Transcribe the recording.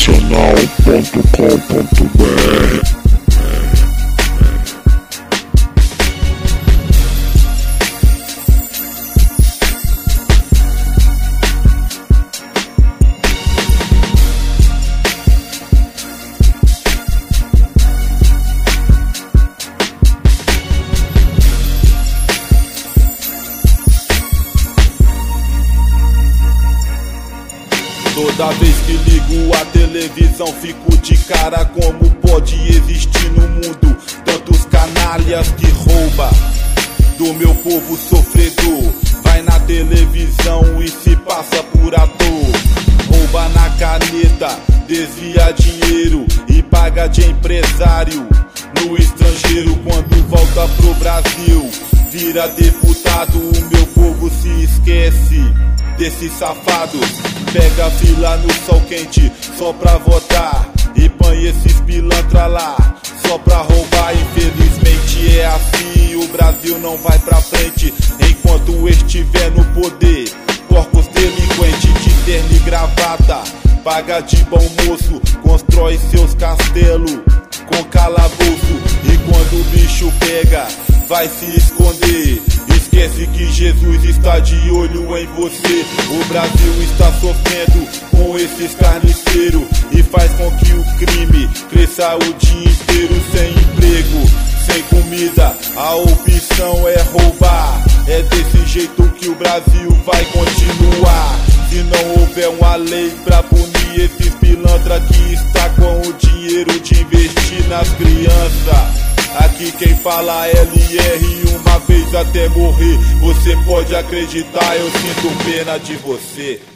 Nacional.com.br. Toda vez que ligo a televisão fico de cara. Como pode existir no mundo tantos canalhas que rouba do meu povo sofredor? Vai na televisão e se passa por ator. Rouba na caneta, desvia dinheiro e paga de empresário no estrangeiro. Quando volta pro Brasil, vira deputado. O meu povo se esquece desses safados. Pega fila no sol quente só pra votar e põe esses pilantra lá só pra roubar. Infelizmente é assim, o Brasil não vai pra frente enquanto estiver no poder. Porcos delinquentes de terno e gravata, paga de bom moço, constrói seus castelos com calabouço. E quando o bicho pega, vai se esconder. Esquece que Jesus está de olho em você. O Brasil está sofrendo com esses carniceiros e faz com que o crime cresça o dia inteiro. Sem emprego, sem comida, a opção é roubar. É desse jeito que o Brasil vai continuar. Se não houver uma lei pra punir esses pilantra que está com o dinheiro de investir nas crianças. Aqui quem fala é LR, uma vez até morrer. Você pode acreditar, eu sinto pena de você.